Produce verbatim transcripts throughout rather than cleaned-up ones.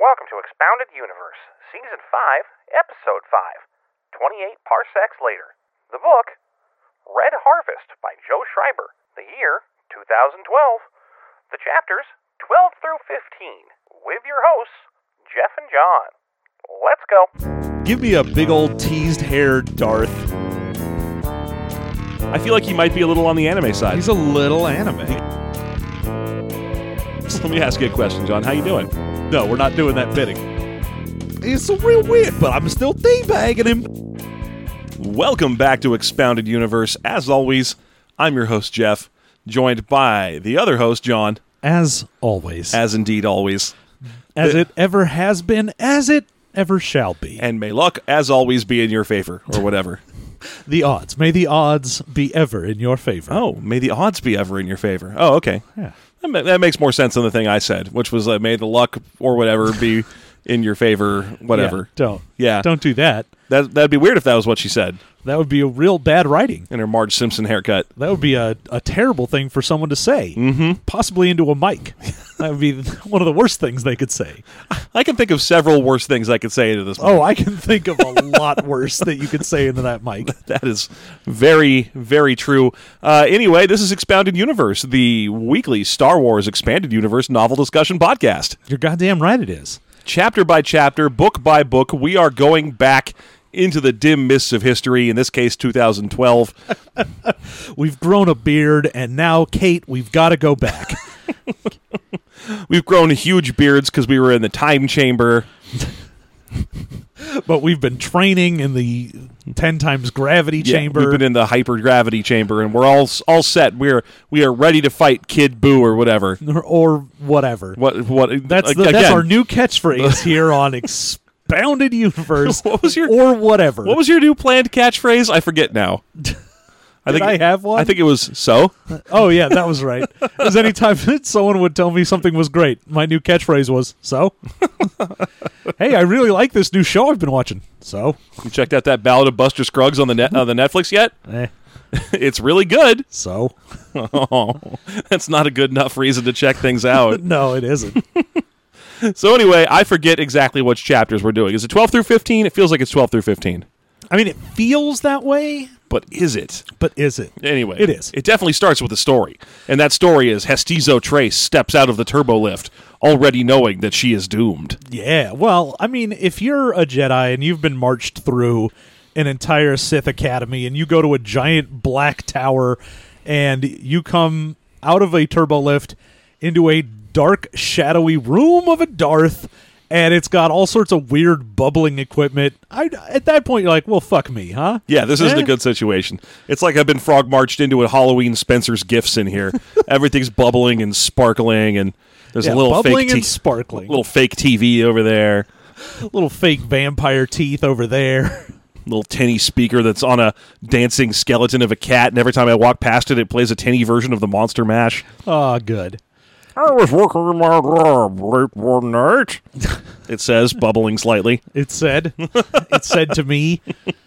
Welcome to Expounded Universe, Season five, Episode five, twenty-eight Parsecs Later. The book, Red Harvest by Joe Schreiber. The year, two thousand twelve. The chapters, twelve through fifteen. With your hosts, Jeff and John. Let's go. Give me a big old teased hair Darth. I feel like he might be a little on the anime side. He's a little anime. Let me ask you a question, John. How you doing? No, we're not doing that bidding. It's so real weird, but I'm still teabagging him. Welcome back to Expounded Universe. As always, I'm your host, Jeff, joined by the other host, John. As always. As indeed always. As the, it ever has been, as it ever shall be. And may luck, as always, be in your favor, or whatever. The odds. May the odds be ever in your favor. Oh, may the odds be ever in your favor. Oh, okay. Yeah. That, ma- that makes more sense than the thing I said, which was uh, may the luck or whatever be in your favor, whatever. Yeah, don't. Yeah. Don't do that. That, that'd be weird if that was what she said. That would be a real bad writing. In her Marge Simpson haircut. That would be a, a terrible thing for someone to say. Mm-hmm. Possibly into a mic. That would be one of the worst things they could say. I can think of several worse things I could say into this mic. Oh, I can think of a lot worse that you could say into that mic. That is very, very true. Uh, anyway, this is Expounded Universe, the weekly Star Wars Expanded Universe novel discussion podcast. You're goddamn right it is. Chapter by chapter, book by book, we are going back into the dim mists of history, in this case, two thousand twelve. We've grown a beard, and now, Kate, we've got to go back. We've grown huge beards because we were in the time chamber. But we've been training in the ten times gravity Yeah, chamber. we've been in the hypergravity chamber, and we're all all set. We're we are ready to fight Kid Buu or whatever. or, or whatever. What what? That's ag- the, again, that's our new catchphrase here on Expounded Universe. What was your- or whatever? What was your new planned catchphrase? I forget now. I Did I have one? I think it was so. Oh yeah, that was right. Because anytime someone would tell me something was great, my new catchphrase was so. Hey, I really like this new show I've been watching. So You checked out that Ballad of Buster Scruggs on the net on the Netflix yet? eh, It's really good. so Oh, that's not a good enough reason to check things out. no, it isn't. So anyway, I forget exactly which chapters we're doing. Is it twelve through fifteen? It feels like it's twelve through fifteen. I mean, it feels that way, But is it? but is it? Anyway, It is. It definitely starts with a story. And that story is Hestizo Trace steps out of the turbo lift, already knowing that she is doomed. Yeah, well, I mean, if you're a Jedi and you've been marched through an entire Sith Academy and you go to a giant black tower and you come out of a turbo lift into a dark, shadowy room of a Darth, and it's got all sorts of weird bubbling equipment, I, at that point you're like, well, fuck me, huh? Yeah, this isn't Eh? a good situation. It's like I've been frog marched into a Halloween Spencer's Gifts in here. Everything's bubbling and sparkling, and there's Yeah, a little bubbling fake and t- sparkling. little fake T V over there. Little fake vampire teeth over there. Little tinny speaker that's on a dancing skeleton of a cat, and every time I walk past it, it plays a tinny version of the Monster Mash. Oh, good. I was working in my lab late one night. It says, bubbling slightly. It said, it said to me,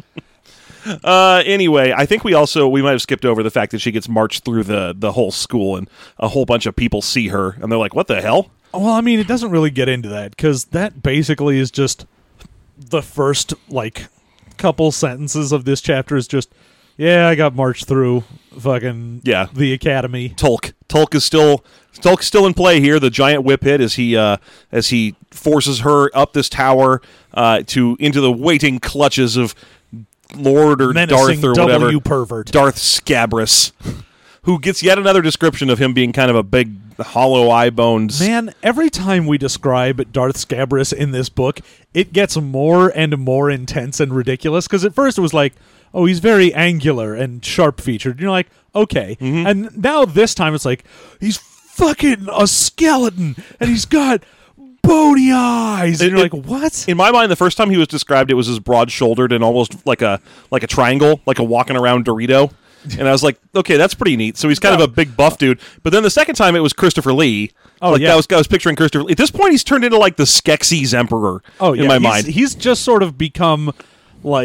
Uh, anyway, I think we also, we might have skipped over the fact that she gets marched through the, the whole school, and a whole bunch of people see her, and they're like, what the hell? well, I mean, it doesn't really get into that because that basically is just the first, like, couple sentences of this chapter is just, yeah, I got marched through fucking Yeah. the academy. Tulk. Tulk is still Tulk's still in play here. The giant whip hit as he uh, as he forces her up this tower uh, to into the waiting clutches of Lord or Menacing Darth or whatever. W pervert. Darth Scabrous, who gets yet another description of him being kind of a big hollow eye bones. Man, every time we describe Darth Scabrous in this book, it gets more and more intense and ridiculous. Because at first it was like, oh, he's very angular and sharp-featured. And you're like, okay. Mm-hmm. And now this time it's like, he's fucking a skeleton, and he's got bony eyes. And It- you're it- like, what? In my mind, the first time he was described, it was as broad-shouldered and almost like a like a triangle, like a walking around Dorito. And I was like, okay, that's pretty neat. So he's kind No. of a big buff dude. But then the second time, it was Christopher Lee. Oh, like, yeah. I was, I was picturing Christopher Lee. At this point, he's turned into like the Skeksis Emperor Oh, yeah. in my he's, mind. He's just sort of become like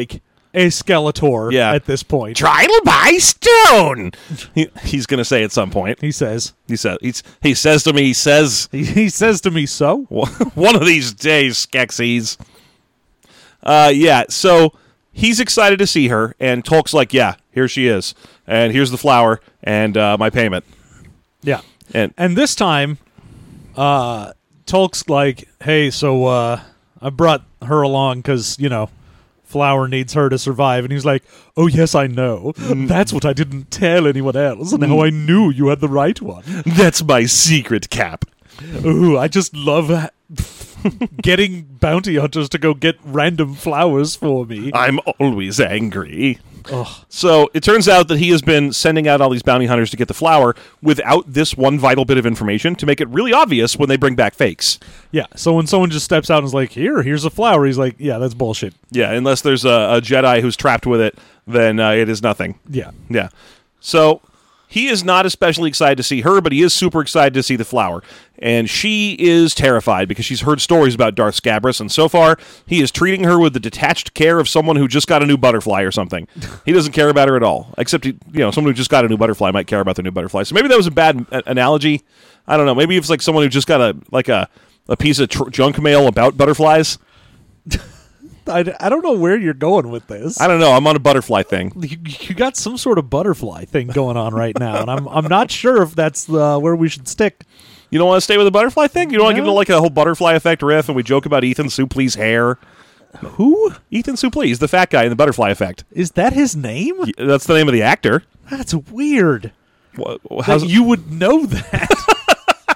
a Skeletor Yeah. at this point. Trial by stone. He, he's going to say at some point. He says. He says. He's, he says to me. He says. He, he says to me, so? One of these days, Skeksis. Uh, yeah. So he's excited to see her, and Tolk's like, "Yeah, here she is, and here's the flower and uh, my payment." Yeah. And And this time, uh, Tolk's like, hey, so uh, I brought her along because, you know, Flower needs her to survive. And he's like, oh, yes, I know. That's what I didn't tell anyone else. And how I knew you had the right one. that's my secret, Cap. Ooh, I just love ha- getting bounty hunters to go get random flowers for me. I'm always angry. Ugh. So it turns out that he has been sending out all these bounty hunters to get the flower without this one vital bit of information to make it really obvious when they bring back fakes. Yeah, so when someone just steps out and is like, here, here's a flower, he's like, yeah, that's bullshit. Yeah, unless there's a, a Jedi who's trapped with it, then uh, it is nothing. Yeah. Yeah. So he is not especially excited to see her, but he is super excited to see the flower. And she is terrified because she's heard stories about Darth Scabrous, and so far he is treating her with the detached care of someone who just got a new butterfly or something. He doesn't care about her at all, except he, you know, someone who just got a new butterfly might care about the new butterfly. So maybe that was a bad a- analogy. I don't know. Maybe it's like someone who just got a like a a piece of tr- junk mail about butterflies. I, I don't know where you're going with this. I don't know. I'm on a butterfly thing. You, you got some sort of butterfly thing going on right now, and I'm I'm not sure if that's uh, where we should stick. You don't want to stay with the butterfly thing? You don't want to No. give it like a whole butterfly effect riff and we joke about Ethan Suplee's hair? Who Ethan Suplee is the fat guy in the butterfly effect. is that? His name? Y- That's the name of the actor. That's weird. Wha- How's That you would know that.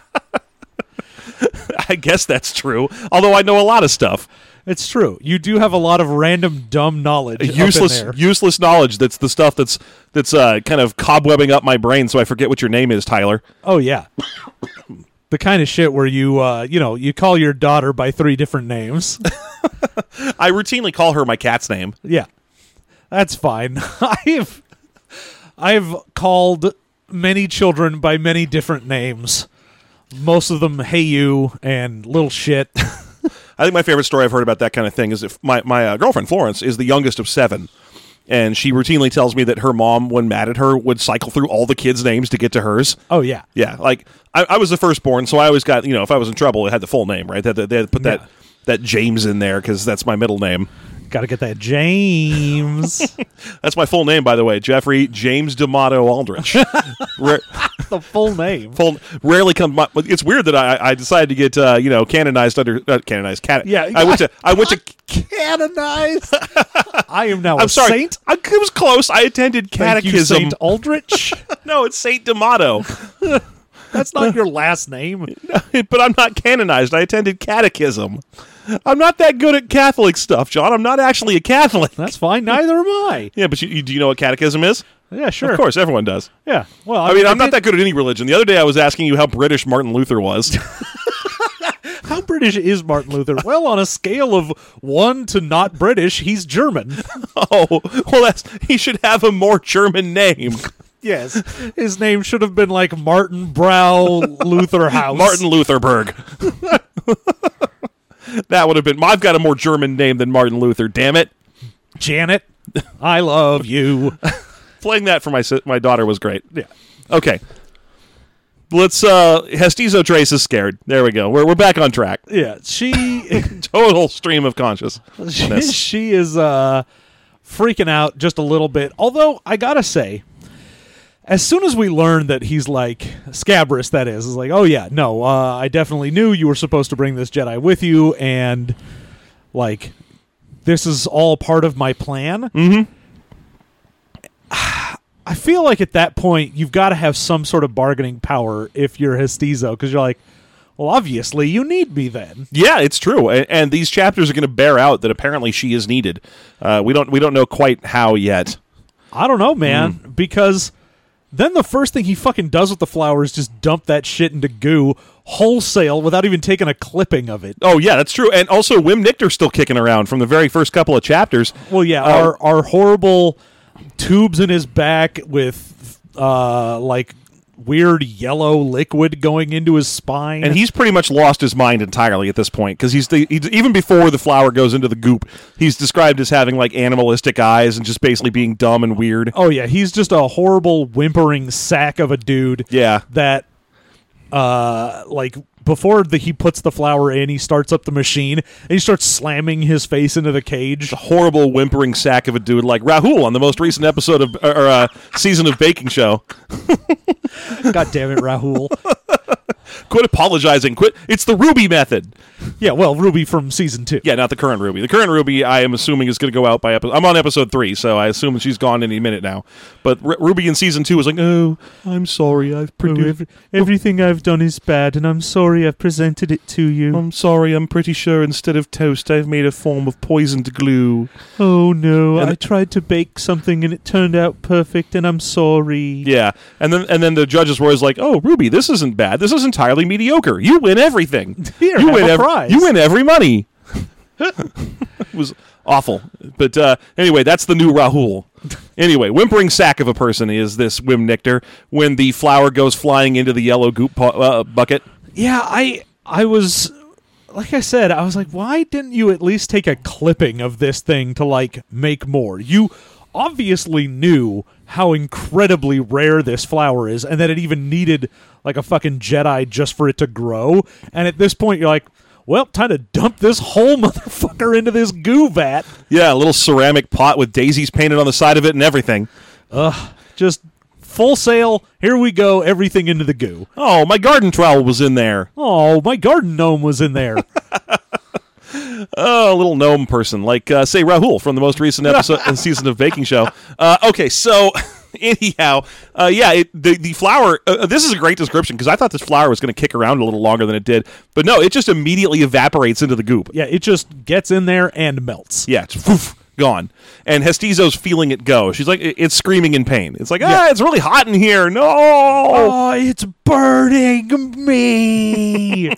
I guess that's true. Although I know a lot of stuff. It's true. You do have a lot of random dumb knowledge. up in Useless, there. useless knowledge. That's the stuff that's that's uh, kind of cobwebbing up my brain, so I forget what your name is, Tyler. Oh yeah. The kind of shit where you, uh, you know, you call your daughter by three different names. I routinely call her my cat's name. Yeah, that's fine. I've I've called many children by many different names. Most of them, hey you and little shit. I think my favorite story I've heard about that kind of thing is if my my uh, girlfriend Florence is the youngest of seven. And she routinely tells me that her mom, when mad at her, would cycle through all the kids' names to get to hers. Oh yeah, Yeah, like I, I was the firstborn, so I always got, you know, if I was in trouble, it had the full name, right? They had to, they had to put that Yeah. that James in there because that's my middle name. got to get that James. That's my full name, by the way, Jeffrey James D'Amato Aldrich. Rare, The full name. full rarely comes. My, it's weird that I, I decided to get uh, you know canonized under uh, canonized. Can, Yeah, I went to I went to. Canonized. I am now I'm a sorry, saint. I, it was close. I attended Thank you, catechism. Saint Aldrich. No, it's Saint D'Amato. That's not your last name. But I'm not canonized. I attended catechism. I'm not that good at Catholic stuff, John. I'm not actually a Catholic. That's fine. Neither am I. Yeah, but you, you, do you know what catechism is? Yeah, sure. Of course, everyone does. Yeah. Well, I mean, I'm not did- that good at any religion. The other day I was asking you how British Martin Luther was. How British is Martin Luther? Well, on a scale of one to not British, he's German. Oh, well, that's he should have a more German name. Yes. His name should have been like Martin Brow Luther House. Martin Lutherberg. That would have been. I've got a more German name than Martin Luther. Damn it! Janet, I love you. Playing that for my si- my daughter was great. Yeah. Okay. Let's. uh Hestizo Trace is scared. There we go. We're we're back on track. Yeah. She Total stream of consciousness. she, she is uh freaking out just a little bit. Although I gotta say, as soon as we learn that he's like Scabrous, that is, is like, oh yeah, no, uh, I definitely knew you were supposed to bring this Jedi with you, and like this is all part of my plan. Mm-hmm. I feel like at that point you've got to have some sort of bargaining power if you're Hestizo, because you're like, well, obviously you need me then. Yeah, it's true, and, and these chapters are going to bear out that apparently she is needed. Uh, we don't we don't know quite how yet. I don't know, man, because then the first thing he fucking does with the flower is just dump that shit into goo wholesale without even taking a clipping of it. Oh yeah, that's true. And also, Wim Nichter's still kicking around from the very first couple of chapters. Well, yeah, Uh, our our horrible tubes in his back with uh like weird yellow liquid going into his spine. And he's pretty much lost his mind entirely at this point, because he's, the, he's even before the flower goes into the goop, he's described as having like animalistic eyes and just basically being dumb and weird. Oh yeah, he's just a horrible whimpering sack of a dude. Yeah. That, uh, like before the, he puts the flower in, he starts up the machine and he starts slamming his face into the cage. A horrible whimpering sack of a dude like Rahul on the most recent episode of or uh, season of Baking Show. God damn it, Rahul. Quit apologizing. Quit. It's the Ruby method. Yeah, well, Ruby from season two. Yeah, not the current Ruby. The current Ruby, I am assuming, is going to go out by episode. I'm on episode three, so I assume she's gone any minute now. But R- Ruby in season two was like, "Oh, I'm sorry, I've produced Oh, every, everything I've done is bad, and I'm sorry I've presented it to you. I'm sorry. I'm pretty sure instead of toast, I've made a form of poisoned glue." Oh no, And I it- tried to bake something and it turned out perfect, and I'm sorry. Yeah, and then and then the judges were always like, "Oh, Ruby, this isn't bad. This is entirely mediocre. You win everything. Here, you have win a every, prize." You win every money." It was awful. But uh, anyway, that's the new Rahul. Anyway, whimpering sack of a person is this Wim Nictor when the flower goes flying into the yellow goop po- uh, bucket. Yeah, I I was like I said, I was like, why didn't you at least take a clipping of this thing to like make more? You obviously knew how incredibly rare this flower is and that it even needed like a fucking Jedi just for it to grow. And at this point you're like, well, time to dump this whole motherfucker into this goo vat. Yeah, a little ceramic pot with daisies painted on the side of it and everything. Ugh, just full sail. Here we go. Everything into the goo. Oh, my garden trowel was in there. Oh, my garden gnome was in there. Oh, a little gnome person, like, uh, say, Rahul from the most recent episode and season of Baking Show. Uh, okay, so, anyhow, uh, yeah, it, the, the flower, uh, this is a great description, because I thought this flower was going to kick around a little longer than it did, but no, it just immediately evaporates into the goop. Yeah, it just gets in there and melts. Yeah, it's poof, gone. And Hestizo's feeling it go. She's like, it- it's screaming in pain. It's like, ah, Yeah. it's really hot in here. No! Oh, it's burning me.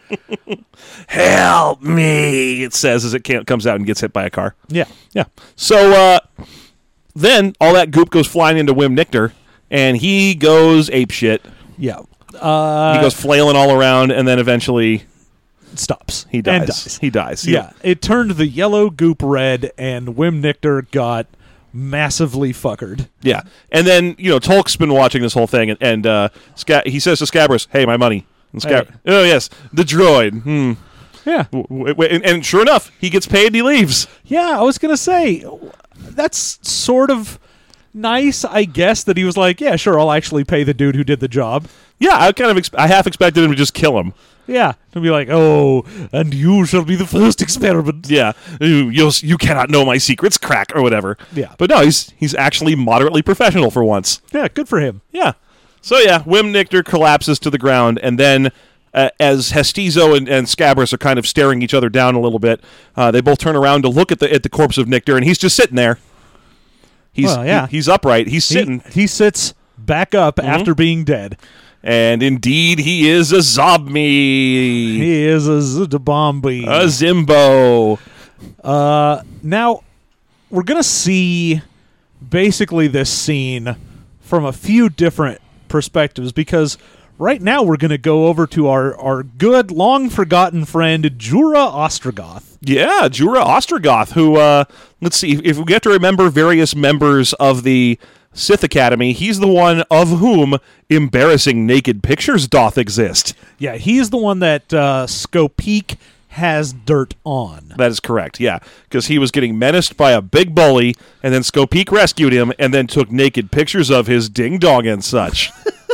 Help me, it says as it can't, comes out and gets hit by a car. Yeah. Yeah. So uh, then all that goop goes flying into Wim Nictor, and he goes apeshit. Yeah. Uh, He goes flailing all around, and then eventually stops. he dies. And dies. He dies. He- Yeah. It turned the yellow goop red, and Wim Nictor got massively fuckered. Yeah. And then, you know, Tolk's been watching this whole thing, and, and uh, Sca- he says to Scabrous, "Hey, my money." And Scab- Hey. Oh, yes, the droid. Hmm. Yeah. W- w- and, and sure enough, he gets paid and he leaves. Yeah, I was going to say, that's sort of nice, I guess, that he was like, yeah, sure, I'll actually pay the dude who did the job. Yeah, I kind of ex- I half expected him to just kill him. Yeah. To be like, oh, and you shall be the first experiment. Yeah, you you'll, you cannot know my secrets, crack, or whatever. Yeah. But no, he's he's actually moderately professional for once. Yeah, good for him. Yeah. So yeah, Wim Nictor collapses to the ground, and then uh, as Hestizo and, and Scabrous are kind of staring each other down a little bit, uh, they both turn around to look at the at the corpse of Nictor, and he's just sitting there. He's Well, yeah. he- he's upright. He's sitting, He, he sits back up after being dead. and indeed he is a zombie, He is a Zdabombi. a Zimbo. Uh, now, we're going to see basically this scene from a few different perspectives, because right now we're going to go over to our, our good, long-forgotten friend, Jura Ostrogoth. Yeah, Jura Ostrogoth, who, uh, let's see, if we get to remember various members of the Sith Academy, he's the one of whom embarrassing naked pictures doth exist. Yeah, he's the one that uh, Skopeek has dirt on. That is correct, yeah, because he was getting menaced by a big bully, and then Skopeek rescued him, and then took naked pictures of his ding-dong and such.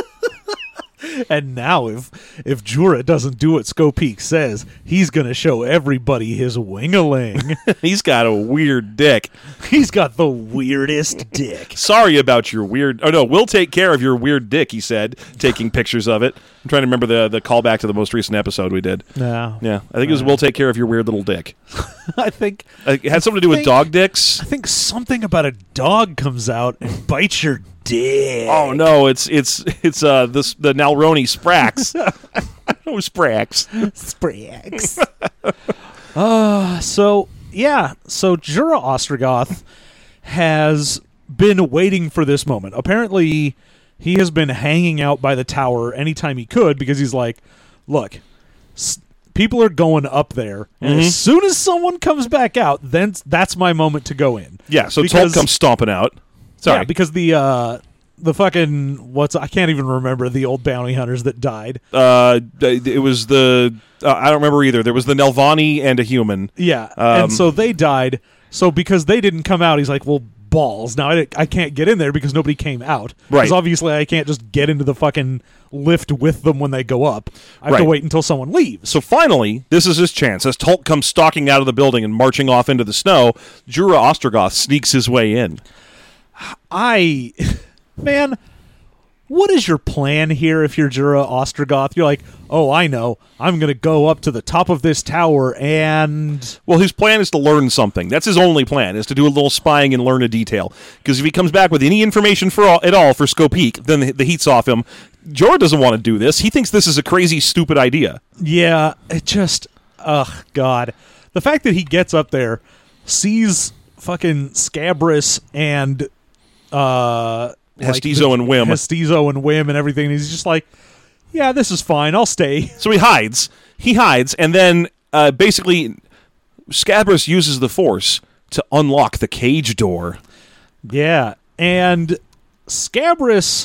And now if if Jura doesn't do what Skopeek says, he's going to show everybody his wing-a-ling. He's got a weird dick. He's got the weirdest dick. Sorry about your weird... Oh, no, we'll take care of your weird dick, he said, taking pictures of it. I'm trying to remember the, the callback to the most recent episode we did. No. Yeah, I think it was we'll take care of your weird little dick. I think Uh, it had something to do with think- dog dicks. I think something about a dog comes out and bites your dick. Oh no, it's it's it's uh this the Nalroni Sprax. Oh, Sprax. Sprax. uh, so yeah, so Jura Ostrogoth has been waiting for this moment. Apparently, he has been hanging out by the tower anytime he could because he's like, look, s- people are going up there, and Mhm. as soon as someone comes back out, then that's my moment to go in. Yeah, so Because- Tulk comes stomping out. Sorry. Yeah, because the uh, the fucking what's I can't even remember the old bounty hunters that died. Uh, it was the uh, I don't remember either. There was the Nelvani and a human. Yeah, Um, and so they died. So because they didn't come out, he's like, well, balls. Now I, I can't get in there because nobody came out. Right. Because obviously I can't just get into the fucking lift with them when they go up. I have Right. to wait until someone leaves. So finally, this is his chance. As Tulk comes stalking out of the building and marching off into the snow, Jura Ostrogoth sneaks his way in. I, man, what is your plan here if you're Jura Ostrogoth? You're like, oh, I know. I'm going to go up to the top of this tower and... Well, his plan is to learn something. That's his only plan, is to do a little spying and learn a detail. Because if he comes back with any information for all, at all for Skopeek, then the, the heat's off him. Jorah doesn't want to do this. He thinks this is a crazy, stupid idea. Yeah, it just... Ugh, God. The fact that he gets up there, sees fucking Scabrous and... uh Hestizo like and Wim. Hestizo and Wim and everything. And he's just like, yeah, this is fine. I'll stay. So he hides. He hides, and then uh, basically Scabrous uses the Force to unlock the cage door. Yeah, and Scabrous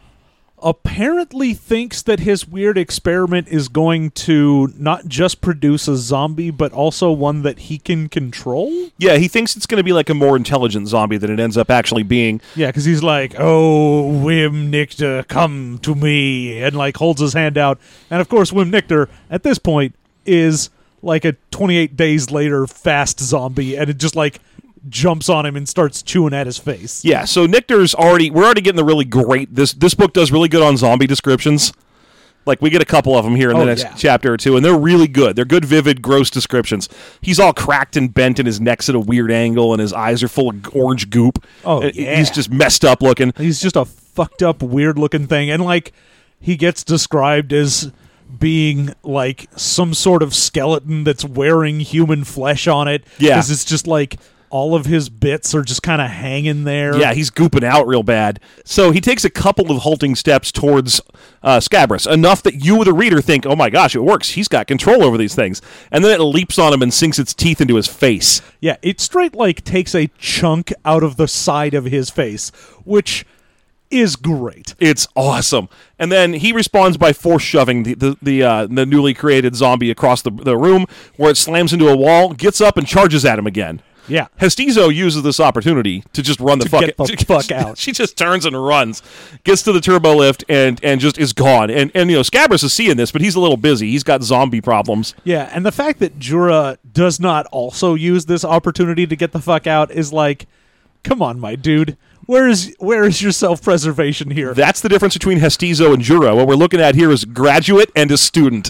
apparently thinks that his weird experiment is going to not just produce a zombie, but also one that he can control. Yeah, he thinks it's going to be like a more intelligent zombie than it ends up actually being. Yeah, because he's like, oh, Wim Nictor, come to me, and like holds his hand out. And of course, Wim Nictor, at this point, is like a twenty-eight days later fast zombie, and it just like jumps on him and starts chewing at his face. Yeah, so Nictor's already, we're already getting the really great, this this book does really good on zombie descriptions. Like, we get a couple of them here in the Oh, next yeah. chapter or two, and they're really good. They're good, vivid, gross descriptions. He's all cracked and bent, and his neck's at a weird angle, and his eyes are full of orange goop. Oh, And yeah. He's just messed up looking. He's just a fucked up, weird looking thing. And like, he gets described as being like some sort of skeleton that's wearing human flesh on it. Yeah. Because it's just like all of his bits are just kind of hanging there. Yeah, he's gooping out real bad. So he takes a couple of halting steps towards uh, Scabrous, enough that you, the reader, think, oh my gosh, it works. He's got control over these things. And then it leaps on him and sinks its teeth into his face. Yeah, it straight like takes a chunk out of the side of his face, which is great. It's awesome. And then he responds by force shoving the the the, uh, the newly created zombie across the, the room, where it slams into a wall, gets up, and charges at him again. Yeah. Hestizo uses this opportunity to just run the To fuck get the fuck out. She just turns and runs, gets to the turbo lift, and and just is gone. And and you know Scabrous is seeing this, but he's a little busy. He's got zombie problems. Yeah, and the fact that Jura does not also use this opportunity to get the fuck out is like, come on, my dude. Where is where is your self-preservation here? That's the difference between Hestizo and Jura. What we're looking at here is graduate and a student.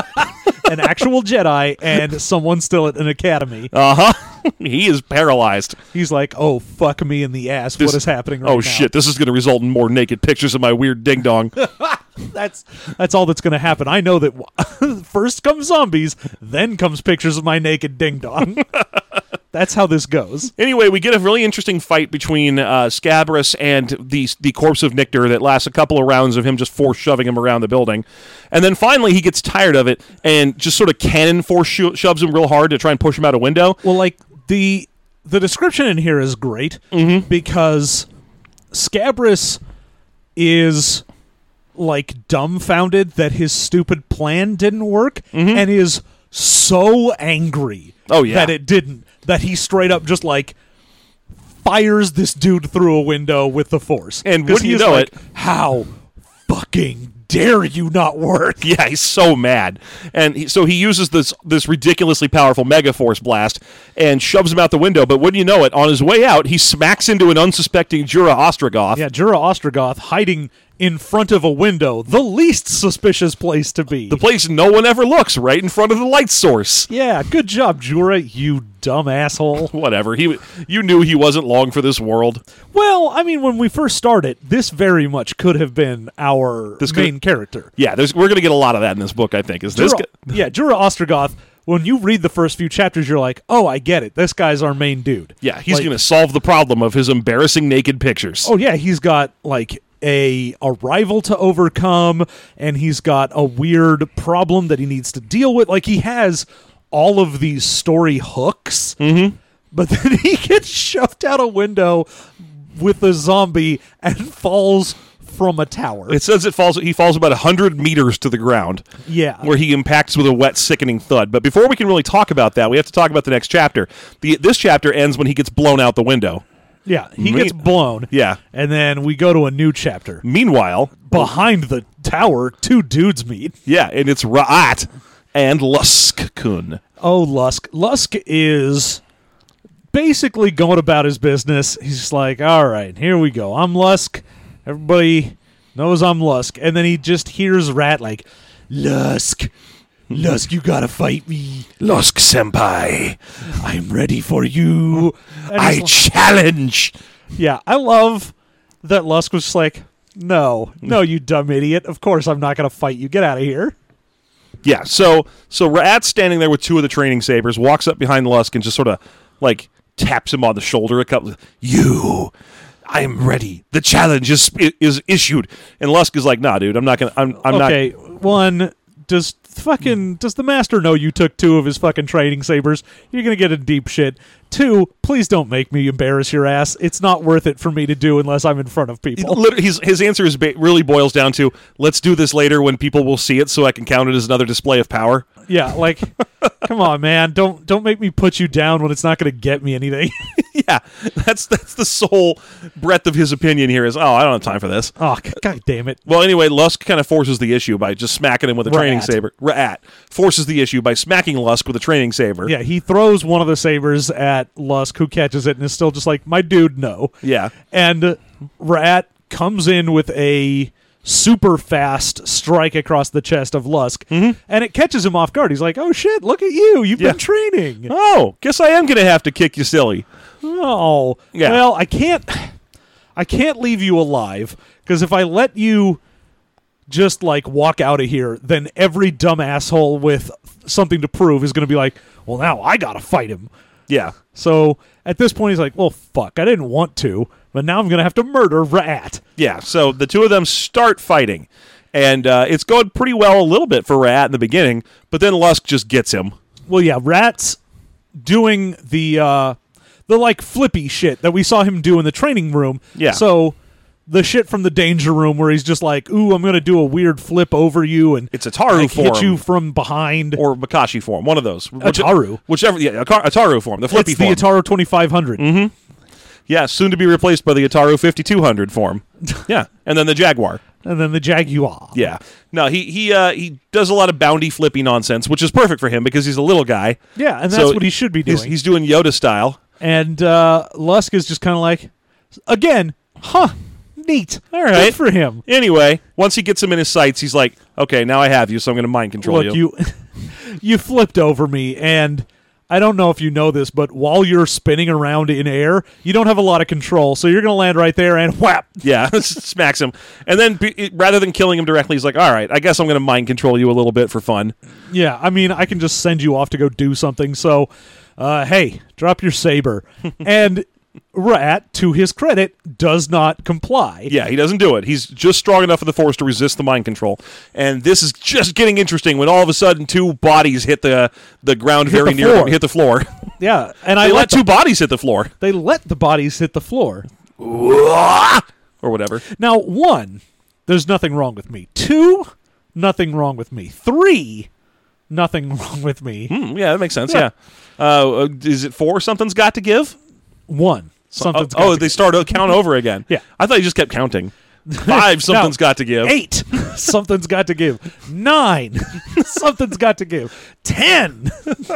An actual Jedi and someone still at an academy. Uh huh. He is paralyzed. He's like, oh, fuck me in the ass. This- what is happening right oh now? shit! This is going to result in more naked pictures of my weird ding dong. That's that's all that's going to happen. I know that w- first comes zombies, then comes pictures of my naked ding dong. That's how this goes. Anyway, we get a really interesting fight between uh, Scabrous and the the corpse of Nictor that lasts a couple of rounds of him just force shoving him around the building, and then finally he gets tired of it and just sort of cannon force sho- shoves him real hard to try and push him out a window. Well, like the the description in here is great because Scabrous is like dumbfounded that his stupid plan didn't work and is so angry Oh, yeah. that it didn't, that he straight up just like fires this dude through a window with the Force. And 'Cause wouldn't he you is know like, it- how fucking dare you not work? Yeah, he's so mad, and he, so he uses this this ridiculously powerful Mega Force blast and shoves him out the window. But wouldn't you know it, on his way out, he smacks into an unsuspecting Jura Ostrogoth. Yeah, Jura Ostrogoth hiding in front of a window, the least suspicious place to be. The place no one ever looks, right in front of the light source. Yeah, good job, Jura, you dumb asshole. Whatever. He, you knew he wasn't long for this world. Well, I mean, when we first started, this very much could have been our This could- main character. Yeah, there's, we're going to get a lot of that in this book, I think. Is this? Jura, yeah, Jura Ostrogoth, when you read the first few chapters, you're like, oh, I get it. This guy's our main dude. Yeah, he's Like, going to solve the problem of his embarrassing naked pictures. Oh, yeah, he's got, like, a a rival to overcome, and he's got a weird problem that he needs to deal with. Like, he has all of these story hooks, Mm-hmm. but then he gets shoved out a window with a zombie and falls from a tower. It says it falls. He falls about one hundred meters to the ground. Yeah. Where he impacts with a wet, sickening thud. But before we can really talk about that, we have to talk about the next chapter. The, this chapter ends when he gets blown out the window. Yeah, he Me- gets blown. Yeah. And then we go to a new chapter. Meanwhile, Behind the tower, two dudes meet. yeah, and it's Ra'at and Lusk-kun. Oh, Lusk. Lusk is basically going about his business. He's just like, all right, here we go. I'm Lusk. Everybody knows I'm Lusk. And then he just hears Rat like, Lusk. Lusk, you gotta fight me. Lusk-senpai, I'm ready for you. And I he's like- challenge. yeah, I love that Lusk was just like, no, no, you dumb idiot. Of course I'm not gonna fight you. Get out of here. Yeah, so so Ra'at's standing there with two of the training sabers, walks up behind Lusk and just sort of, like, taps him on the shoulder a couple of, you... I'm ready. The challenge is is issued, and Lusk is like, "Nah, dude, I'm not gonna. I'm, I'm okay, one, does fucking does the master know you took two of his fucking training sabers? You're gonna get in deep shit. Two, please don't make me embarrass your ass. It's not worth it for me to do unless I'm in front of not." people. Literally, his his answer is ba- really boils down to, "Let's do this later when people will see it, so I can count it as another display of power." Yeah, like, come on, man, don't don't make me put you down when it's not gonna get me anything. Yeah, that's that's the sole breadth of his opinion here. Is oh, I don't have time for this. Oh, g- god damn it. Well, anyway, Lusk kind of forces the issue by just smacking him with a training Ra'at. saber. Ra'at forces the issue by smacking Lusk with a training saber. Yeah, he throws one of the sabers at Lusk, who catches it and is still just like, my dude, no. Yeah. And uh, Rat comes in with a super fast strike across the chest of Lusk, and it catches him off guard. He's like, oh shit, look at you. You've Yeah. been training. Oh, guess I am gonna have to kick you silly. Oh. Yeah. Well, I can't I can't leave you alive, because if I let you just like walk out of here, then every dumb asshole with something to prove is going to be like, well, now I got to fight him. Yeah. So at this point, he's like, well, fuck, I didn't want to, but now I'm going to have to murder Rat. Yeah, so the two of them start fighting, and uh, it's going pretty well a little bit for Rat in the beginning, but then Lusk just gets him. Well, yeah, Rat's doing the, uh, the like, flippy shit that we saw him do in the training room. Yeah. So the shit from the danger room where he's just like, ooh, I'm going to do a weird flip over you and It's Ataru like, hit form. you from behind. Or Makashi form, one of those. Which- Ataru. Whichever, yeah, Aka- Ataru form, the flippy It's the form. Ataru twenty-five hundred. Mm-hmm. Yeah, soon to be replaced by the Ataru fifty-two hundred form. Yeah, and then the Jaguar. And then the Jaguar. Yeah. No, he he uh, he does a lot of bounty flippy nonsense, which is perfect for him because he's a little guy. Yeah, and So that's what he should be doing. He's, he's doing Yoda style. And uh, Lusk is just kind of like, again, huh, neat. All right. Good for him. Anyway, once he gets him in his sights, he's like, okay, now I have you, so I'm going to mind control Look, you you flipped over me, and I don't know if you know this, but while you're spinning around in air, you don't have a lot of control, so you're going to land right there and whap. Yeah, smacks him. And then be- it- rather than killing him directly, he's like, all right, I guess I'm going to mind control you a little bit for fun. Yeah, I mean, I can just send you off to go do something, so, uh, hey, drop your saber. And Rat, to his credit, does not comply. Yeah, he doesn't do it. He's just strong enough in the force to resist the mind control. And this is just getting interesting when all of a sudden two bodies hit the the ground Hit very the near floor. them, hit the floor. Yeah, and I They let let the, two bodies hit the floor. they let the bodies hit the floor. Or whatever. Now, one, there's nothing wrong with me. Two, nothing wrong with me. Three, nothing wrong with me. Hmm, yeah, that makes sense, Yeah. yeah. Uh, uh, is it four something's got to give? One, Oh, something's oh, got to they give. start to count over again. Yeah. I thought you just kept counting. Five something's got to give. Eight, something's got to give. Nine, something's got to give. Ten,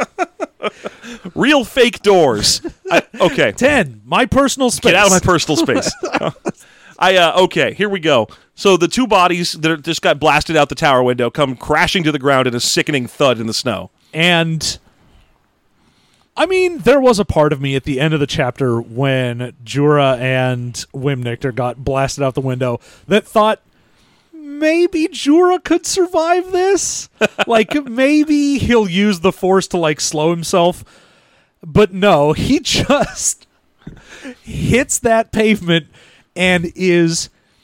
Real fake doors. I, okay. ten, my personal space. Get out of my personal space. I uh, okay, here we go. So the two bodies that are, just got blasted out the tower window come crashing to the ground in a sickening thud in the snow. And I mean, there was a part of me at the end of the chapter when Jura and Wimnictor got blasted out the window that thought maybe Jura could survive this. Like, maybe he'll use the force to, like, slow himself. But no, he just hits that pavement and is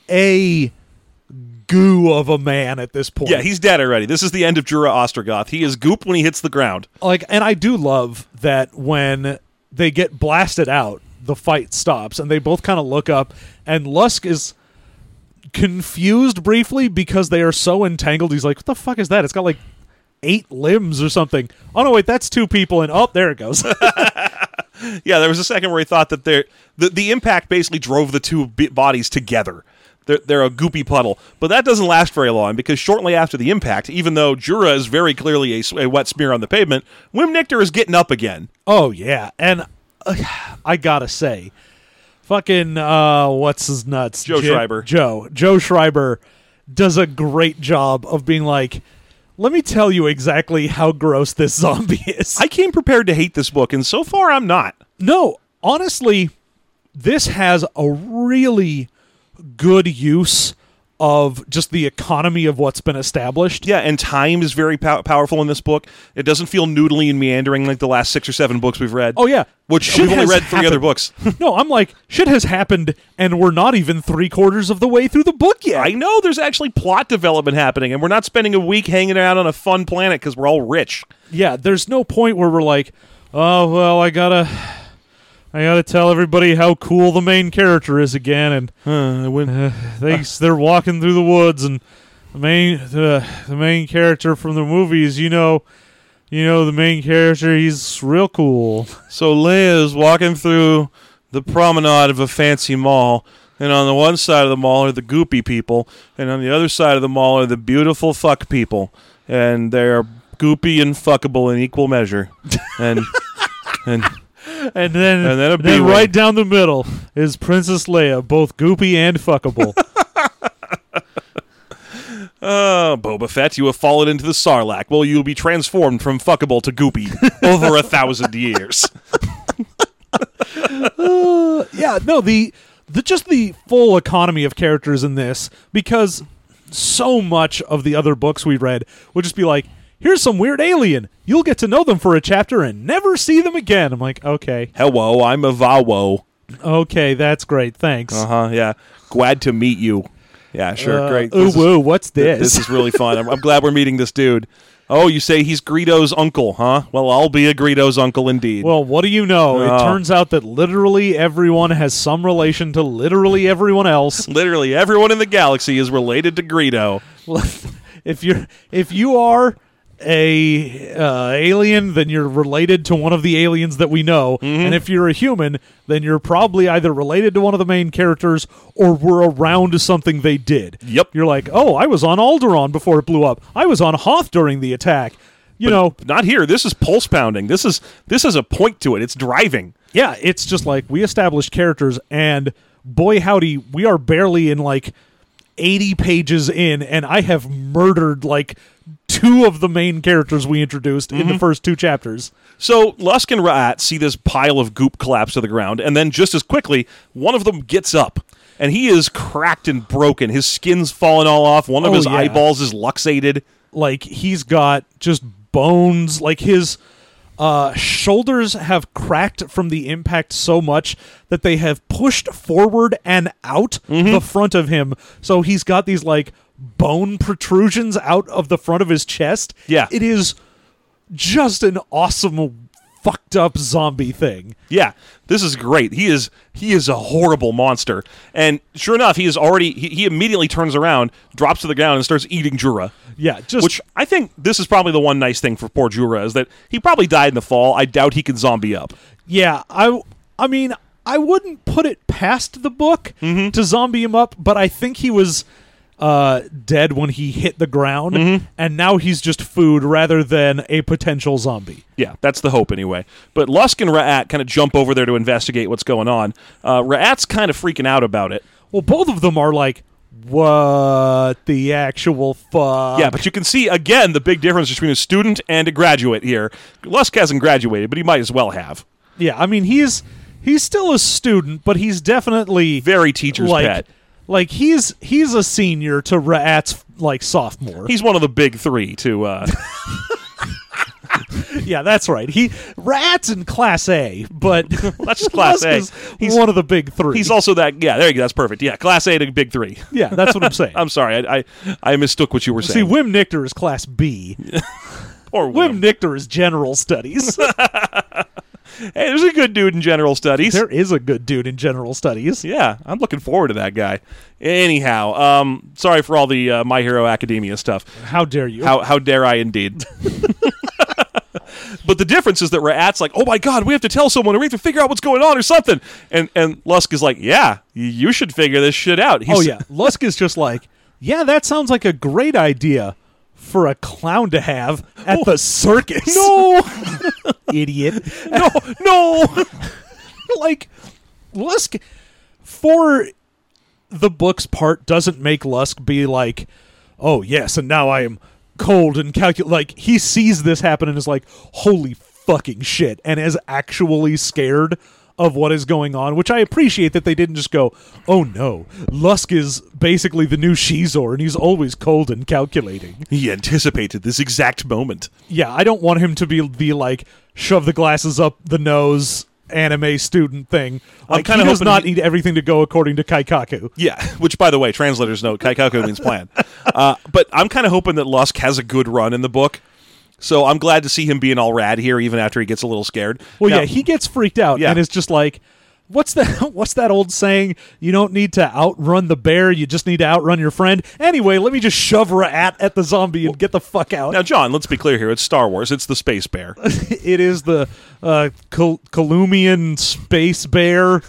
a goo of a man at this point. Yeah, he's dead already. This is the end of Jura Ostrogoth. He is goop when he hits the ground. Like, and I do love that when they get blasted out, the fight stops, and they both kind of look up, and Lusk is confused briefly because they are so entangled. He's like, what the fuck is that? It's got like eight limbs or something. Oh, no, wait, that's two people, and oh, there it goes. Yeah, there was a second where he thought that they're, the, the impact basically drove the two b- bodies together. They're, they're a goopy puddle. But that doesn't last very long, because shortly after the impact, even though Jura is very clearly a, a wet smear on the pavement, Wim Nichter is getting up again. Oh, yeah, and uh, I gotta say, fucking, uh, what's his nuts? Joe Jim- Schreiber. Joe. Joe Schreiber does a great job of being like, let me tell you exactly how gross this zombie is. I came prepared to hate this book, and so far I'm not. No, honestly, this has a really good use of just the economy of what's been established. Yeah, and time is very pow- powerful in this book. It doesn't feel noodly and meandering like the last six or seven books we've read. Oh, yeah. Which Shit we've only has read three happened. other books. No, I'm like, shit has happened, and we're not even three quarters of the way through the book yet. I know there's actually plot development happening, and we're not spending a week hanging out on a fun planet because we're all rich. Yeah, there's no point where we're like, oh, well, I gotta... I gotta tell everybody how cool the main character is again, and Uh, when, uh, they they're walking through the woods, and the main the, the main character from the movies, you know, you know the main character, he's real cool. so Leia is walking through the promenade of a fancy mall, and on the one side of the mall are the goopy people, and on the other side of the mall are the beautiful fuck people, and they're goopy and fuckable in equal measure, and and. And then, And then a and then B-wing. right down the middle is Princess Leia, both goopy and fuckable. Oh, Boba Fett, you have fallen into the Sarlacc. Well, you'll be transformed from fuckable to goopy over a thousand years. uh, yeah, no, the the just the full economy of characters in this, because so much of the other books we read would just be like, here's some weird alien. You'll get to know them for a chapter and never see them again. I'm like, okay. Hello, I'm a Vawo. Okay, that's great. Thanks. Uh-huh, yeah. Glad to meet you. Yeah, sure, Uh, great. Ooh, This is- woo, what's this? This is really fun. I'm, I'm glad we're meeting this dude. Oh, you say he's Greedo's uncle, huh? Well, I'll be a Greedo's uncle indeed. Well, what do you know? It Oh. turns out that literally everyone has some relation to literally everyone else. Literally everyone in the galaxy is related to Greedo. if you're if you are a uh, alien, then you're related to one of the aliens that we know. Mm-hmm. And if you're a human, then you're probably either related to one of the main characters or were around something they did. Yep. You're like, oh, I was on Alderaan before it blew up. I was on Hoth during the attack. You know, Not here. This is pulse pounding. This is this is a point to it. It's driving. yeah, it's just like we established characters, and boy howdy, we are barely in like eighty pages in, and I have murdered like two of the main characters we introduced in the first two chapters. So Lusk and Ra'at see this pile of goop collapse to the ground, and then just as quickly, one of them gets up, and he is cracked and broken. His skin's fallen all off. One of Oh, his yeah. eyeballs is luxated. Like, he's got just bones, like his uh, shoulders have cracked from the impact so much that they have pushed forward and out the front of him. So he's got these like bone protrusions out of the front of his chest. Yeah. It is just an awesome fucked up zombie thing. Yeah, this is great. He is he is a horrible monster. And sure enough, he is already he, he immediately turns around, drops to the ground, and starts eating Jura. Yeah, just Which I think this is probably the one nice thing for poor Jura is that he probably died in the fall. I doubt he can zombie up. yeah, I I mean, I wouldn't put it past the book Mm-hmm. to zombie him up, but I think he was uh, dead when he hit the ground, Mm-hmm. and now he's just food rather than a potential zombie. Yeah, that's the hope anyway. But Lusk and Ra'at kind of jump over there to investigate what's going on. Uh, Ra'at's kind of freaking out about it. Well, both of them are like, what the actual fuck? Yeah, but you can see, again, the big difference between a student and a graduate here. Lusk hasn't graduated, but he might as well have. Yeah, I mean, he's he's still a student, but he's definitely Very teacher's like, pet. like he's he's a senior to Ra'at's like sophomore. He's one of the big three to... Uh, Yeah, that's right. He Rat's in Class A, but that's just Class Lusk A. is He's one of the big three. He's also that. Yeah, there you go. That's perfect. Yeah, Class A to Big Three. yeah, that's what I'm saying. I'm sorry. I, I I mistook what you were See, saying. Wim Nichter is Class B. or Wim Nichter is General Studies. Hey, there's a good dude in General Studies. There is a good dude in General Studies. Yeah, I'm looking forward to that guy. Anyhow, um, sorry for all the uh, My Hero Academia stuff. How dare you? How how dare I indeed? But the difference is that Ra'at's like, oh my god, we have to tell someone, or we have to figure out what's going on, or something. And and Lusk is like, yeah, you should figure this shit out. He's, oh yeah, Lusk is just like, yeah, that sounds like a great idea for a clown to have at Oh, the circus. no, Idiot. no, no. Like, Lusk, for the book's part, doesn't make Lusk be like, oh yes, and now I am cold and calculate. Like, he sees this happen and is like, holy fucking shit, and is actually scared of what is going on, which I appreciate that they didn't just go, oh no, Lusk is basically the new Shizor, and he's always cold and calculating. He anticipated this exact moment. Yeah, I don't want him to be the, like, shove the glasses up the nose anime student thing. Like, kinda he does hoping not he- need everything to go according to Kaikaku. Yeah, which, by the way, translators note, Kaikaku means plan. Uh, but I'm kind of hoping that Lusk has a good run in the book. So I'm glad to see him being all rad here, even after he gets a little scared. Well, Now- yeah, he gets freaked out Yeah. and is just like, what's that what's that old saying? You don't need to outrun the bear, you just need to outrun your friend. Anyway, let me just shove Ra'at at the zombie and get the fuck out. Now, John, let's be clear here. It's Star Wars. It's the Space Bear. It is the uh, Col- Columian space bear.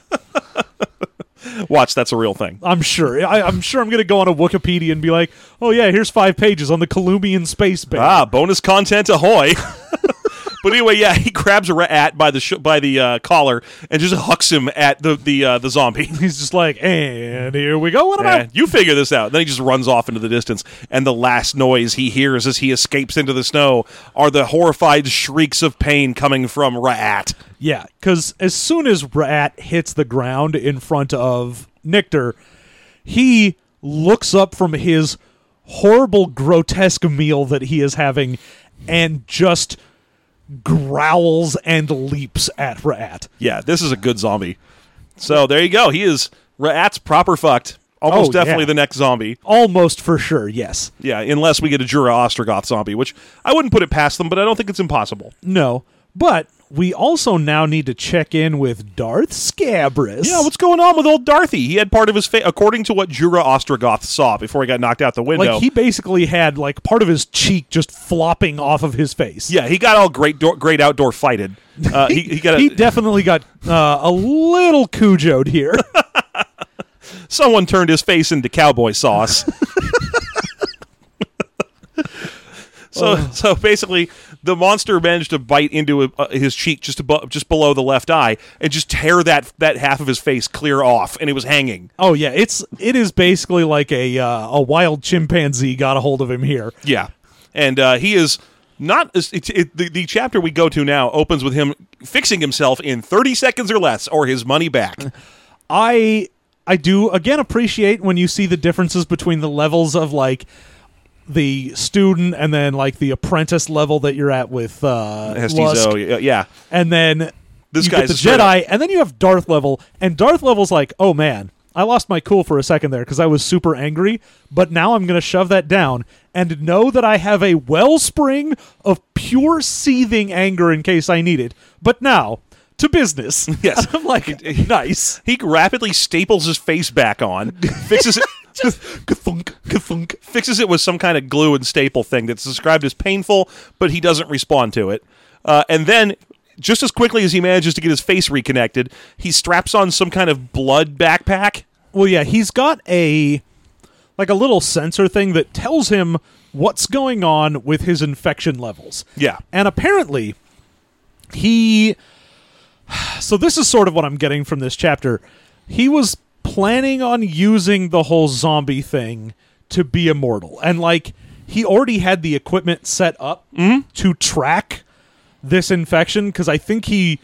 Watch, that's a real thing. I'm sure. I, I'm sure I'm going to go on a Wikipedia and be like, oh yeah, here's five pages on the Columian space bear. Ah, bonus content ahoy. But anyway, yeah, he grabs a Ra'at by the sh- by the uh, collar and just hucks him at the the uh, the zombie. He's just like, and here we go. What about? Eh, you figure this out. Then he just runs off into the distance, and the last noise he hears as he escapes into the snow are the horrified shrieks of pain coming from Ra'at. Yeah, because as soon as Ra'at hits the ground in front of Nichter, he looks up from his horrible, grotesque meal that he is having and just growls and leaps at Ra'at. Yeah, this is a good zombie. So there you go. He is Ra'at's proper fucked. Almost Oh, definitely yeah. the next zombie. Almost for sure, yes. Yeah, unless we get a Jura Ostrogoth zombie, which I wouldn't put it past them, but I don't think it's impossible. No, but we also now need to check in with Darth Scabrous. Yeah, what's going on with old Darthy? He had part of his face, according to what Jura Ostrogoth saw before he got knocked out the window. Like, he basically had, like, part of his cheek just flopping off of his face. yeah, he got all great, do- great outdoor fighted. Uh, he, he got a, He definitely got uh, a little cujoed here. someone turned his face into cowboy sauce. So, so basically, the monster managed to bite into uh, his cheek just above, just below the left eye, and just tear that that half of his face clear off, and it was hanging. Oh yeah, it's it is basically like a uh, a wild chimpanzee got a hold of him here. Yeah, and uh, he is not. It, it, the, the chapter we go to now opens with him fixing himself in thirty seconds or less, or his money back. I I do again appreciate when you see the differences between the levels of like the student and then like the apprentice level that you're at with uh, Lusk. Hestizo, yeah. And then This you guy's get the a straight Jedi, and then you have Darth level, and Darth level's like, oh man, I lost my cool for a second there because I was super angry, but now I'm going to shove that down and know that I have a wellspring of pure seething anger in case I need it. But now, to business. Yes. I'm like, nice. He rapidly staples his face back on, fixes it. Just ka-thunk, ka-thunk. Fixes it with some kind of glue and staple thing that's described as painful, but he doesn't respond to it. Uh, and then, just as quickly as he manages to get his face reconnected, he straps on some kind of blood backpack. Well, yeah, he's got a like a little sensor thing that tells him what's going on with his infection levels. Yeah. And apparently, he... So this is sort of what I'm getting from this chapter. He was planning on using the whole zombie thing to be immortal. And, like, he already had the equipment set up Mm-hmm. to track this infection, because I think he...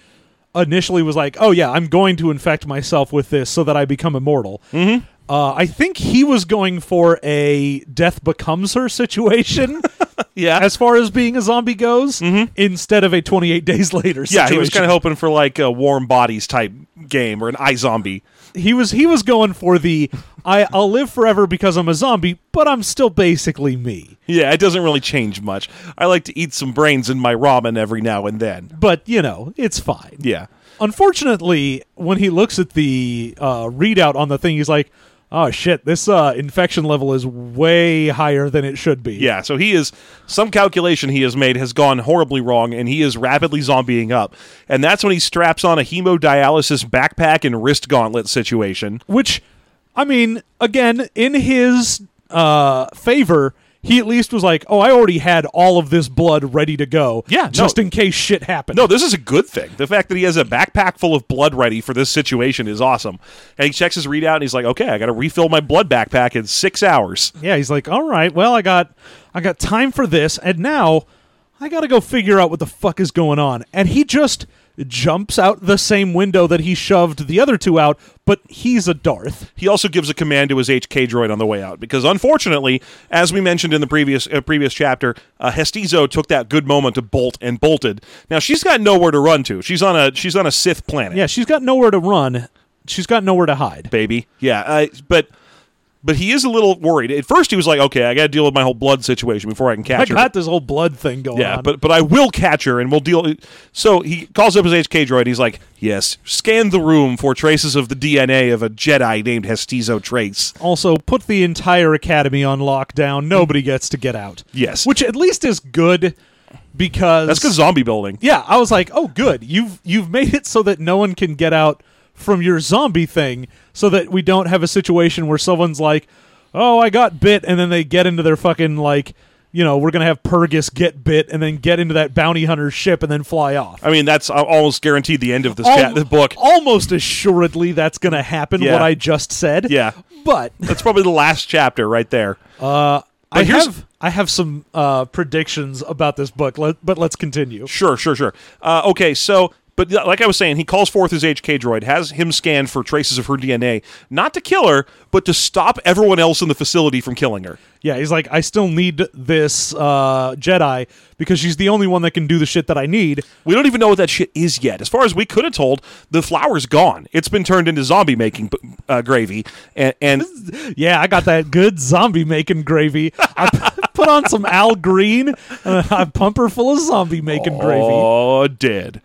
initially was like, oh, yeah, I'm going to infect myself with this so that I become immortal. Mm-hmm. Uh, I think he was going for a death becomes her situation. Yeah. As far as being a zombie goes, mm-hmm. instead of a twenty-eight days later situation. Yeah, he was kind of hoping for like a Warm Bodies type game or an iZombie. He was he was going for the I, I'll live forever because I'm a zombie, but I'm still basically me. Yeah, it doesn't really change much. I like to eat some brains in my ramen every now and then. But, you know, it's fine. Yeah. Unfortunately, when he looks at the uh, readout on the thing, he's like, oh, shit, this uh, infection level is way higher than it should be. Yeah, so he is, some calculation he has made has gone horribly wrong, and he is rapidly zombieing up. And that's when he straps on a hemodialysis backpack and wrist gauntlet situation. Which, I mean, again, in his uh, favor, he at least was like, oh, I already had all of this blood ready to go. Yeah, just no. in case shit happened. No, this is a good thing. The fact that he has a backpack full of blood ready for this situation is awesome. And he checks his readout, and he's like, okay, I got to refill my blood backpack in six hours. Yeah, he's like, all right, well, I got, I got time for this, and now I got to go figure out what the fuck is going on. And he just jumps out the same window that he shoved the other two out, but he's a Darth. He also gives a command to his H K droid on the way out, because unfortunately, as we mentioned in the previous uh, previous chapter, uh, Hestizo took that good moment to bolt and bolted. Now she's got nowhere to run to. She's on a she's on a Sith planet. Yeah, she's got nowhere to run. She's got nowhere to hide. Baby. Yeah, uh, but but he is a little worried. At first, he was like, "Okay, I got to deal with my whole blood situation before I can catch I her." got this whole blood thing going Yeah, on. but but I will catch her, and we'll deal. So he calls up his H K droid. He's like, "Yes, scan the room for traces of the D N A of a Jedi named Hestizo Trace." Also, put the entire academy on lockdown. Nobody gets to get out. Yes, Which at least is good, because that's good zombie building. Yeah, I was like, oh, good. You've you've made it so that no one can get out from your zombie thing, so that we don't have a situation where someone's like, oh, I got bit, and then they get into their fucking, like, you know, we're going to have Purgus get bit, and then get into that bounty hunter's ship, and then fly off. I mean, that's almost guaranteed the end of this Al- chat, the book. Almost assuredly that's going to happen, Yeah. what I just said. Yeah. But That's probably the last chapter right there. uh, I here's- have I have some uh, predictions about this book, let, but let's continue. Sure, sure, sure. Uh, okay, so, but like I was saying, he calls forth his H K droid, has him scan for traces of her D N A, not to kill her, but to stop everyone else in the facility from killing her. Yeah, he's like, I still need this uh, Jedi because she's the only one that can do the shit that I need. We don't even know what that shit is yet. As far as we could have told, the flower's gone. It's been turned into zombie making uh, gravy, and, and Yeah, I got that good zombie making gravy. I p- put on some Al Green, and I pump her full of zombie making gravy. oh, dead.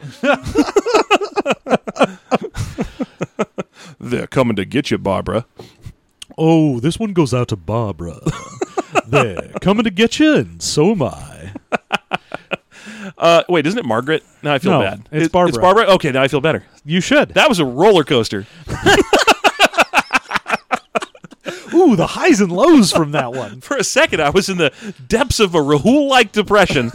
They're coming to get you, Barbara. Oh, this one goes out to Barbara. They're coming to get you, and so am I. Uh, wait, isn't it Margaret? Now I feel No, bad. it's It- Barbara. It's Barbara? Okay, now I feel better. You should. That was a roller coaster. Ooh, the highs and lows from that one. For a second, I was in the depths of a Rahul-like depression.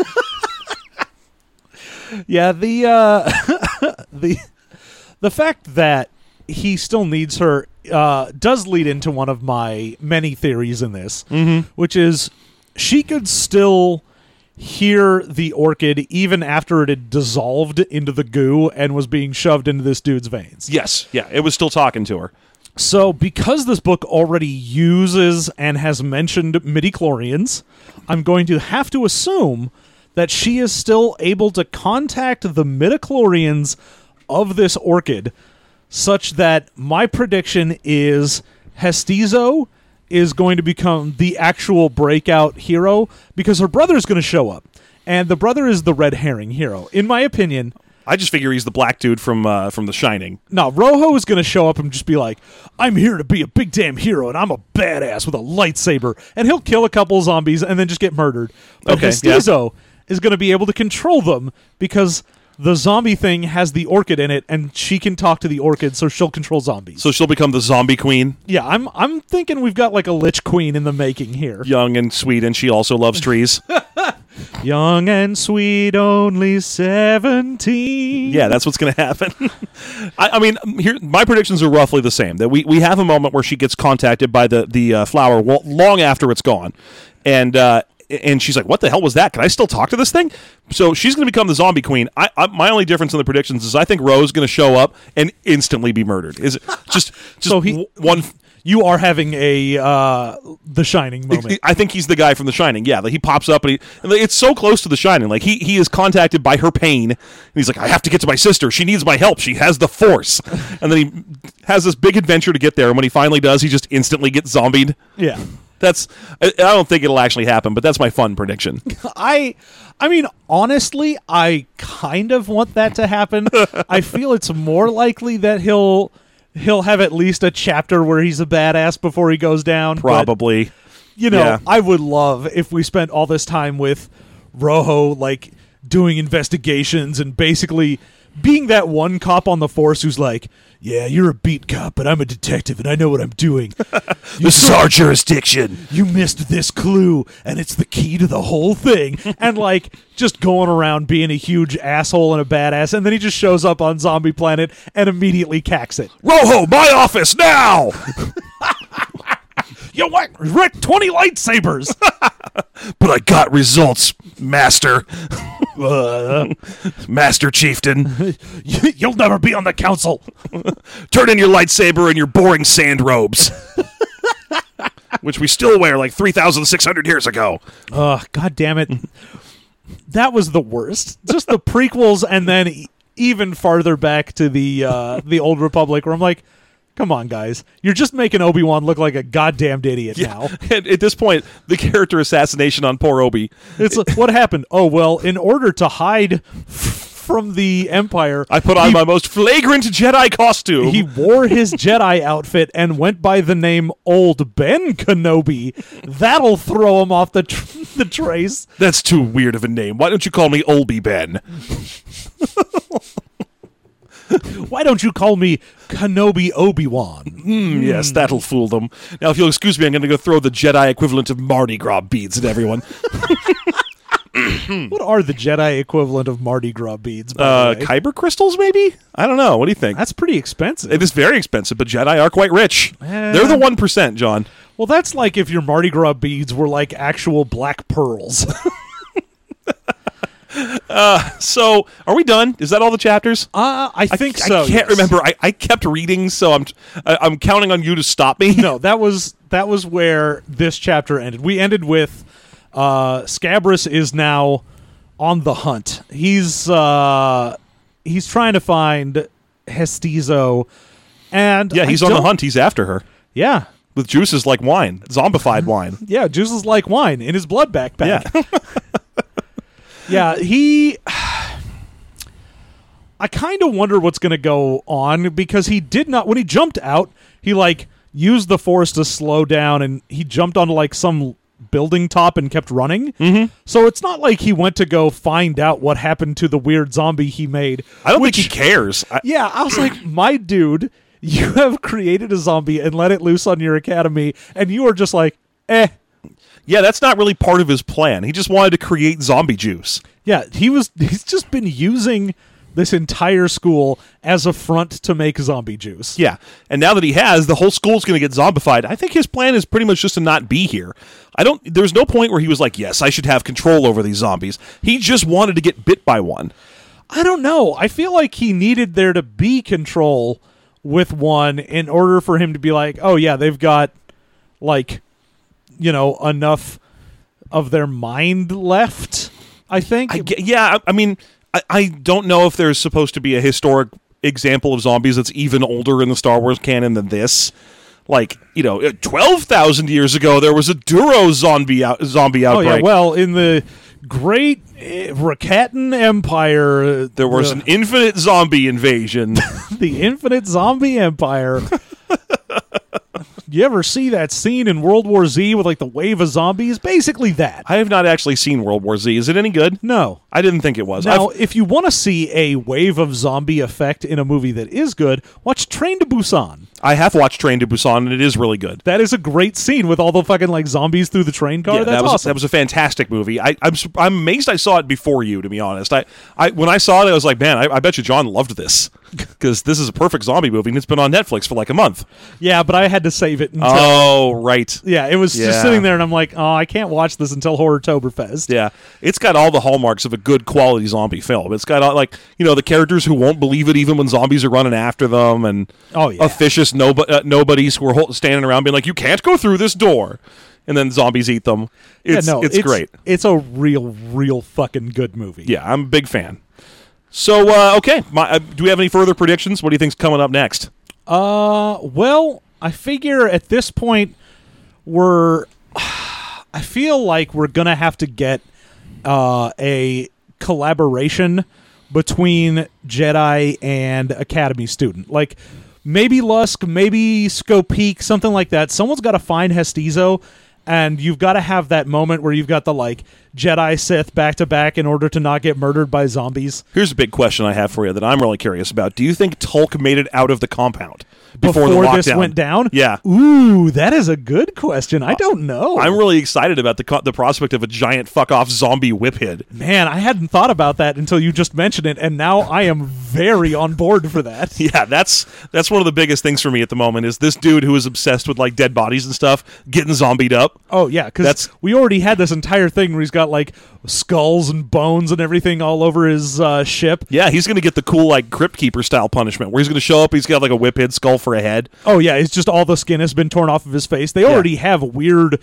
Yeah, the uh, the the fact that he still needs her uh, does lead into one of my many theories in this, Mm-hmm. which is she could still hear the orchid even after it had dissolved into the goo and was being shoved into this dude's veins. Yes, yeah, it was still talking to her. So, because this book already uses and has mentioned midichlorians, I'm going to have to assume that she is still able to contact the midichlorians of this orchid, such that my prediction is Hestizo is going to become the actual breakout hero, because her brother is going to show up. And the brother is the red herring hero. In my opinion, I just figure he's the black dude from uh, from The Shining. no, Rojo is going to show up and just be like, I'm here to be a big damn hero, and I'm a badass with a lightsaber. And he'll kill a couple zombies and then just get murdered. But Okay, Hestizo is going to be able to control them because the zombie thing has the orchid in it, and she can talk to the orchid, so she'll control zombies. So she'll become the zombie queen, yeah, I'm I'm thinking we've got like a Lich Queen in the making here. young and sweet, and she also loves trees. Young and sweet, only seventeen. Yeah, that's what's going to happen. I, I mean, here my predictions are roughly the same. That we, we have a moment where she gets contacted by the the uh, flower well, long after it's gone, and uh, and she's like, "What the hell was that? Can I still talk to this thing?" So she's going to become the zombie queen. I, I, my only difference in the predictions is I think Rose is going to show up and instantly be murdered. Is it just just So he- one? You are having a uh, The Shining moment. I think he's the guy from The Shining. Yeah, like he pops up and, he, and like, it's so close to The Shining. Like he he is contacted by her pain, and he's like, "I have to get to my sister. She needs my help. She has the Force." And then he has this big adventure to get there. And when he finally does, he just instantly gets zombied. Yeah. That's I, I don't think it'll actually happen, but that's my fun prediction. I I mean, honestly, I kind of want that to happen. I feel it's more likely that he'll he'll have at least a chapter where he's a badass before he goes down. but, Probably. you know, Yeah. I would love if we spent all this time with Rojo, like, doing investigations and basically being that one cop on the force who's like, "Yeah, you're a beat cop, but I'm a detective and I know what I'm doing. This is our jurisdiction. You missed this clue, and it's the key to the whole thing." And, like, just going around being a huge asshole and a badass, and then he just shows up on Zombie Planet and immediately cacks it. Rojo, my office now. You whack- wrecked twenty lightsabers! But I got results, Master. Uh, Master Chieftain. You'll never be on the council! Turn in your lightsaber and your boring sand robes. Which we still wear like three thousand six hundred years ago. Ugh, God damn it. That was the worst. Just the prequels and then e- even farther back to the uh, the Old Republic where I'm like, come on, guys. You're just making Obi-Wan look like a goddamned idiot now. And at this point, the character assassination on poor Obi. It's like, what happened? Oh, well, in order to hide f- from the Empire, I put on he, my most flagrant Jedi costume. he wore his Jedi outfit and went by the name Old Ben Kenobi. That'll throw him off the tr- the trace. That's too weird of a name. Why don't you call me Olby Ben? Why don't you call me Kenobi Obi-Wan? Mm, yes, that'll fool them. Now, if you'll excuse me, I'm going to go throw the Jedi equivalent of Mardi Gras beads at everyone. What are the Jedi equivalent of Mardi Gras beads, by Uh, the way? Kyber crystals, maybe? I don't know. What do you think? That's pretty expensive. It is very expensive, but Jedi are quite rich. Eh. They're the one percent, John. Well, that's like if your Mardi Gras beads were like actual black pearls. So, are we done? Is that all the chapters? Uh, I think I, so. I can't yes. remember. I, I kept reading, so I'm I, I'm counting on you to stop me. No, that was that was where this chapter ended. We ended with uh, Scabrous is now on the hunt. He's uh, he's trying to find Hestizo, and Yeah, I he's on the don't- hunt. He's after her Yeah, with juices like wine, zombified wine. yeah, juices like wine in his blood backpack. Yeah. Yeah, he. I kind of wonder what's going to go on because he did not. When he jumped out, he like used the force to slow down, and he jumped onto like some building top and kept running. Mm-hmm. So it's not like he went to go find out what happened to the weird zombie he made. I don't which, think he cares. I, Yeah, I was like, my dude, you have created a zombie and let it loose on your academy, and you are just like, eh. yeah, that's not really part of his plan. He just wanted to create zombie juice. Yeah, he was. He's just been using this entire school as a front to make zombie juice. Yeah, and now that he has, the whole school's going to get zombified. I think his plan is pretty much just to not be here. I don't. There's no point where he was like, "Yes, I should have control over these zombies." He just wanted to get bit by one. I don't know. I feel like he needed there to be control with one in order for him to be like, "Oh yeah, they've got like, you know, enough of their mind left." I think. I get, yeah, I, I mean, I, I don't know if there's supposed to be a historic example of zombies that's even older in the Star Wars canon than this. Like, you know, twelve thousand years ago, there was a Duro zombie out, zombie Oh outbreak. yeah, well, in the great uh, Rakatan Empire, uh, there was the, an infinite zombie invasion. the Infinite Zombie Empire. You ever see that scene in World War Z with like the wave of zombies? Basically that. I have not actually seen World War Z. Is it any good? No. I didn't think it was. Now, I've- if you want to see a wave of zombie effect in a movie that is good, watch Train to Busan. I have watched Train to Busan, and it is really good. That is a great scene with all the fucking like zombies through the train car. Yeah, That's that was awesome. that was a fantastic movie. I, I'm sur- I'm amazed I saw it before you. To be honest, I, I when I saw it, I was like, man, I, I bet you John loved this because this is a perfect zombie movie, and it's been on Netflix for like a month. Yeah, but I had to save it until. Oh, right. Yeah, it was Yeah. just sitting there, and I'm like, oh, I can't watch this until Horrortoberfest. Yeah, it's got all the hallmarks of a good quality zombie film. It's got all, like you know the characters who won't believe it even when zombies are running after them, and Oh, yeah. officious nobo- uh, nobodies who are hol- standing around being like, "You can't go through this door," and then zombies eat them. It's yeah, no, it's, great. It's a real, real fucking good movie. Yeah, I'm a big fan. So uh, okay, My, uh, do we have any further predictions? What do you think's coming up next? Uh, well, I figure at this point we're. I feel like we're gonna have to get uh, a collaboration between Jedi and Academy student. Like maybe Lusk, maybe Skopeek, something like that. Someone's got to find Hestizo, and you've got to have that moment where you've got the like Jedi Sith back to back in order to not get murdered by zombies. Here's a big question I have for you that I'm really curious about. Do you think Tulk made it out of the compound before, the lockdown? This went down? Yeah. Ooh, that is a good question. I don't know. I'm really excited about the co- the prospect of a giant fuck off zombie whiphead. Man, I hadn't thought about that until you just mentioned it, and now I am very on board for that. Yeah, that's that's one of the biggest things for me at the moment is this dude who is obsessed with like dead bodies and stuff getting zombied up. Oh yeah, because That's- we already had this entire thing where he's got like skulls and bones and everything all over his uh, ship. Yeah, he's gonna get the cool like Crypt Keeper style punishment where he's gonna show up. He's got like a whiphead skull for a head. Oh yeah, it's just all the skin has been torn off of his face. They already have weird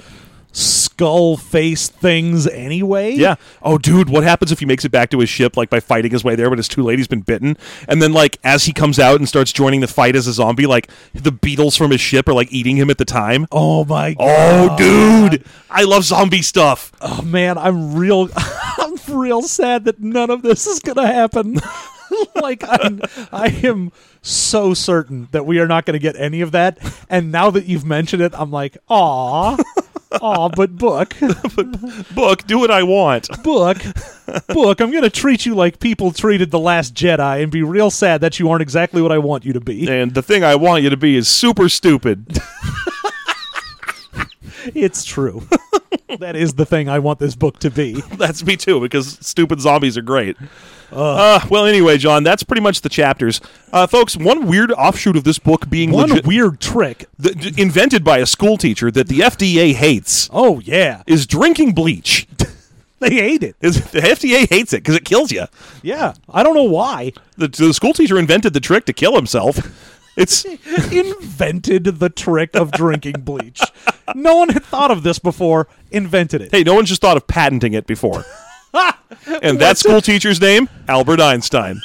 skull face things anyway. Yeah. Oh, dude, what happens if he makes it back to his ship, like by fighting his way there, but it's too late, he's been bitten? And then, like, as he comes out and starts joining the fight as a zombie, like, the beetles from his ship are, like, eating him at the time. Oh my Oh, god. dude. I love zombie stuff. Oh man, I'm real I'm real sad that none of this is gonna happen. Like I'm, I am so certain that we are not going to get any of that. And now that you've mentioned it, I'm like, aw, aw, but book, Book, do what I want. book, book. I'm going to treat you like people treated The Last Jedi and be real sad that you aren't exactly what I want you to be. And the thing I want you to be is super stupid. It's true. That is the thing I want this book to be. That's me too, because stupid zombies are great. Uh, well, anyway, John, that's pretty much the chapters. Uh, folks, one weird offshoot of this book being One legit- weird trick. the, d- invented by a school teacher that the F D A hates Oh, yeah. is drinking bleach. They hate it. Is the F D A hates it because it kills you. Yeah. I don't know why. The, the school teacher invented the trick to kill himself. It's Invented the trick of drinking bleach. No one had thought of this before. Invented it. hey, no one's just thought of patenting it before. And that What's school teacher's name, Albert Einstein.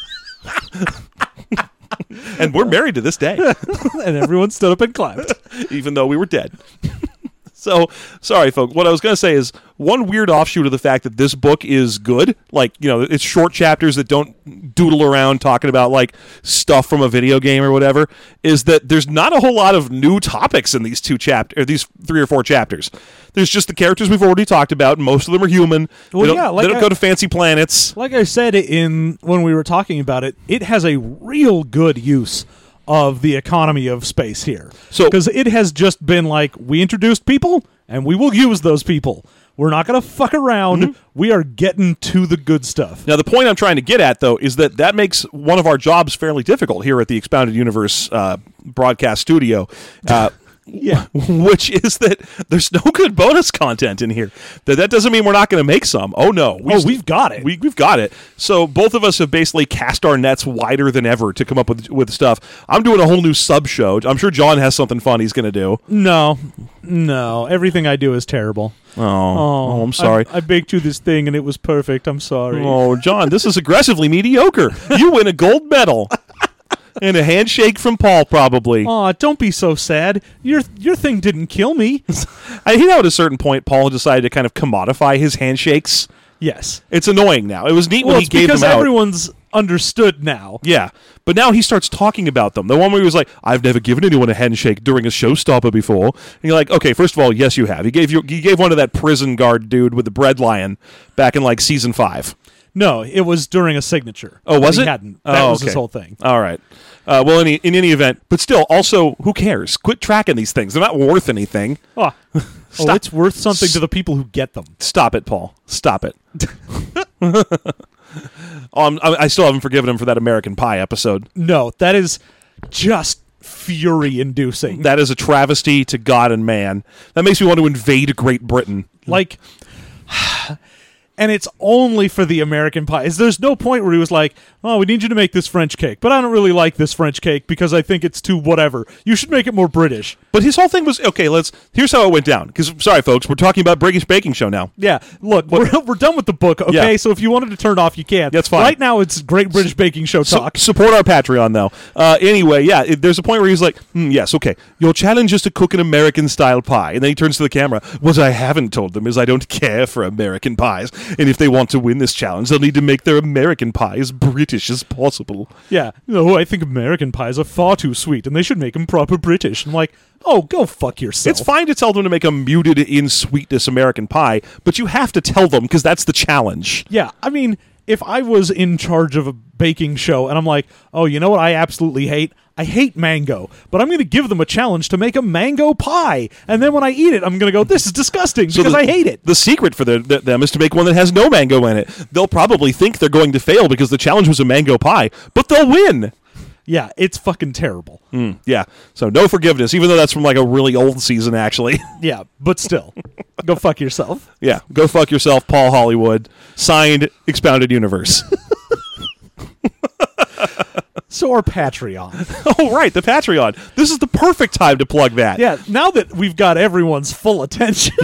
And we're married to this day, And everyone stood up and clapped. even though we were dead. So, sorry, folks. What I was going to say is one weird offshoot of the fact that this book is good, like, you know, it's short chapters that don't doodle around talking about, like, stuff from a video game or whatever, is that there's not a whole lot of new topics in these two chapters, or these three or four chapters. There's just the characters we've already talked about, and most of them are human. Well, they don't, yeah, like they don't I- go to fancy planets. Like I said in when we were talking about it, it has a real good use of the economy of space here. So- because it has just been like, we introduced people and we will use those people. We're not going to fuck around. Mm-hmm. We are getting to the good stuff. Now, the point I'm trying to get at, though, is that that makes one of our jobs fairly difficult here at the Expounded Universe uh, broadcast studio. Uh, Yeah. Which is that there's no good bonus content in here. That that doesn't mean we're not going to make some. Oh no, Oh, we've got it. We, we've got it. So both of us have basically cast our nets wider than ever to come up with with stuff. I'm doing a whole new sub show. I'm sure John has something fun he's going to do. No, no. Everything I do is terrible. Oh, oh, I'm sorry. I, I baked you this thing and it was perfect. I'm sorry. Oh, John, this is aggressively mediocre. You win a gold medal and a handshake from Paul, probably. Aw, don't be so sad. Your your thing didn't kill me. I hate how at a certain point Paul decided to kind of commodify his handshakes. Yes. It's annoying now. It was neat Well, when he it's gave because them out. everyone's understood now. Yeah, but now he starts talking about them. The one where he was like, "I've never given anyone a handshake during a showstopper before." And you're like, "Okay, first of all, yes, you have. He gave you. He gave one to that prison guard dude with the bread lion back in like season five. No, it was during a signature. Oh, was He it? hadn't. That Oh, was his okay. whole thing. All right. Uh, well, in any, in any event, but still, also, who cares? Quit tracking these things. They're not worth anything. Oh, oh it's worth something to the people who get them. Stop it, Paul. Stop it. um, I, I still haven't forgiven him for that American Pie episode. No, that is just fury-inducing. That is a travesty to God and man. That makes me want to invade Great Britain. Like... And it's only for the American Pie. There's no point where he was like, oh, we need you to make this French cake, but I don't really like this French cake because I think it's too whatever. You should make it more British. But his whole thing was, okay, let's, here's how it went down. Because, sorry, folks, we're talking about British Baking Show now. Yeah, look, we're, we're done with the book, okay? Yeah. So if you wanted to turn it off, you can. That's fine. Right now, it's Great British Baking Show So, talk. support our Patreon, though. Uh, anyway, yeah, it, there's a point where he's like, hmm, yes, okay, your challenge is to cook an American-style pie. And then he turns to the camera. What I haven't told them is I don't care for American pies. And if they want to win this challenge, they'll need to make their American pie as British as possible. Yeah. No, I think American pies are far too sweet, and they should make them proper British. I'm like, oh, go fuck yourself. It's fine to tell them to make a muted in sweetness American pie, but you have to tell them because that's the challenge. Yeah, I mean, if I was in charge of a baking show and I'm like, oh, you know what I absolutely hate? I hate mango, but I'm going to give them a challenge to make a mango pie. And then when I eat it, I'm going to go, this is disgusting So because the, I hate it. The secret for the, the, them is to make one that has no mango in it. They'll probably think they're going to fail because the challenge was a mango pie, but they'll win. Yeah, it's fucking terrible. Mm, yeah, so no forgiveness, even though that's from like a really old season, actually. Yeah, but still, go fuck yourself. Yeah, go fuck yourself, Paul Hollywood. Signed, Expounded Universe. So our Patreon. Oh, right, the Patreon. This is the perfect time to plug that. Yeah, now that we've got everyone's full attention,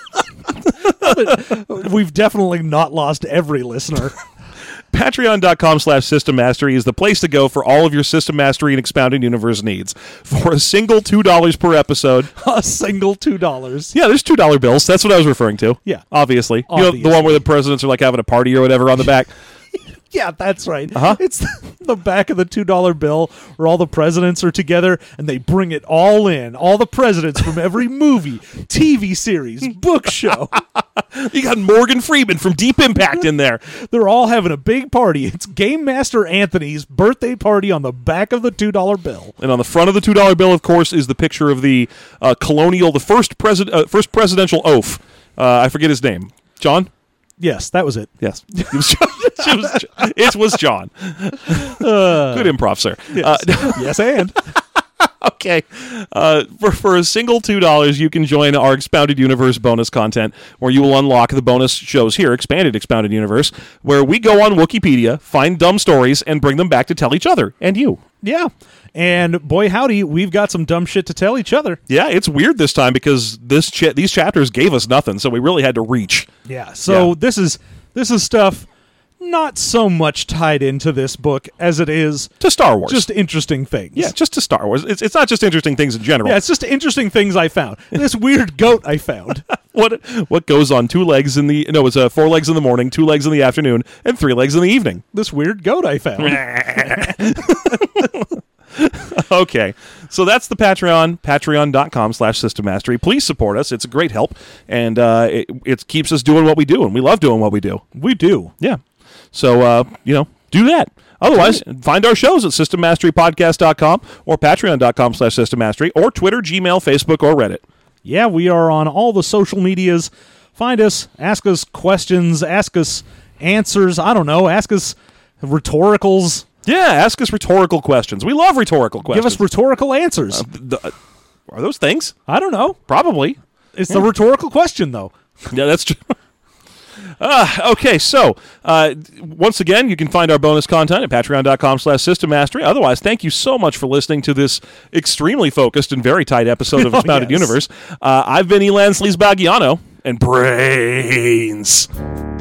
mm-hmm. we've definitely not lost every listener. Patreon.com slash System Mastery is the place to go for all of your System Mastery and Expounded Universe needs. For a single two dollars per episode. A single two dollars. Yeah, there's two dollar bills. That's what I was referring to. Yeah. Obviously. Obviously. You know, the one where the presidents are like having a party or whatever on the back. Yeah, that's right. Uh-huh. It's the, the back of the two dollar bill where all the presidents are together and they bring it all in. All the presidents from every movie, T V series, book show. You got Morgan Freeman from Deep Impact in there. They're all having a big party. It's Game Master Anthony's birthday party on the back of the two dollar bill. And on the front of the two dollar bill, of course, is the picture of the uh, colonial, the first, presi- uh, first presidential oath. Uh, I forget his name. John? Yes, that was it. Yes. It was John. It was, it was John. Uh, Good improv, sir. Yes, Uh, yes and. Okay. Uh, for, for a single two dollars, you can join our Expounded Universe bonus content, where you will unlock the bonus shows here, Expanded Expounded Universe, where we go on Wikipedia, find dumb stories, and bring them back to tell each other and you. Yeah. And boy, howdy, we've got some dumb shit to tell each other. Yeah, it's weird this time because this cha- these chapters gave us nothing, so we really had to reach. Yeah. So Yeah. this is this is stuff not so much tied into this book as it is To Star Wars. just interesting things. yeah, just to Star Wars. It's, it's not just interesting things in general. Yeah, it's just interesting things I found. This weird goat I found. What what goes on two legs in the... No, it's uh, four legs in the morning, two legs in the afternoon, and three legs in the evening. This weird goat I found. Okay, so that's the Patreon, patreon.com slash System Mastery. Please support us. It's a great help, and uh, it, it keeps us doing what we do, and we love doing what we do. We do. Yeah. So, uh, you know, do that. Otherwise, find our shows at system mastery podcast dot com or patreon.com slash System Mastery or Twitter, Gmail, Facebook, or Reddit. Yeah, we are on all the social medias. Find us, ask us questions, ask us answers. I don't know, ask us rhetoricals. Yeah, ask us rhetorical questions. We love rhetorical questions. Give us rhetorical answers. Uh, the, uh, are those things? I don't know. Probably. It's the rhetorical question, though. Yeah, that's true. Uh, okay, so uh, once again, you can find our bonus content at patreon.com slash system mastery. Otherwise, thank you so much for listening to this extremely focused and very tight episode of Oh, Expounded yes. Universe. Uh, I've been Elan Sleazebagiano, and brains.